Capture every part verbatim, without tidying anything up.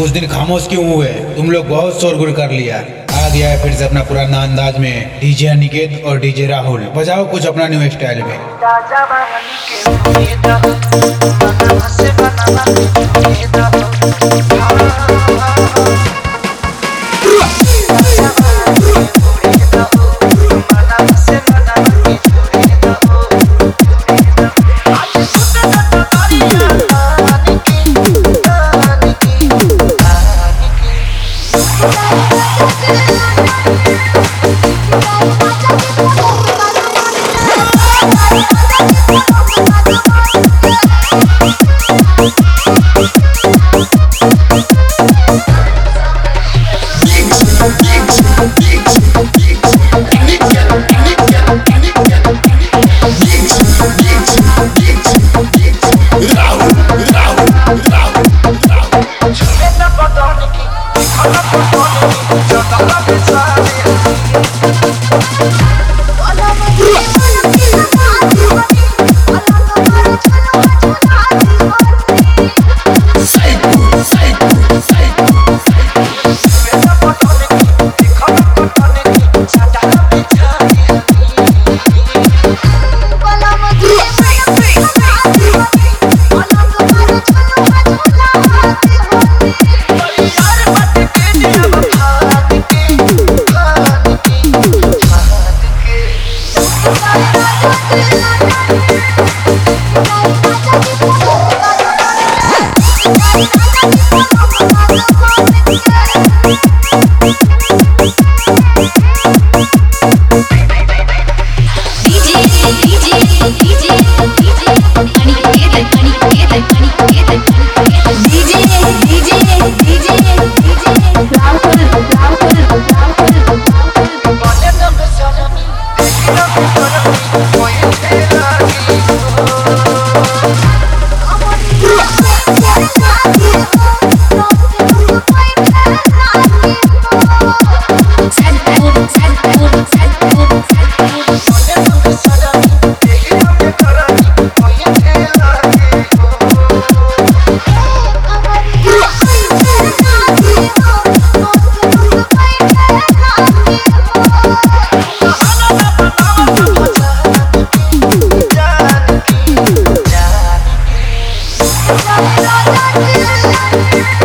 कुछ दिन खामोश क्यों हुए? तुम लोग बहुत शोरगुल कर लिया। आ गया है फिर से अपना पुराना अंदाज में डीजे अनिकेत और डीजे राहुल। बजाओ कुछ अपना न्यू स्टाइल में।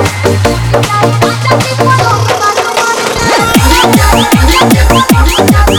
Yeah.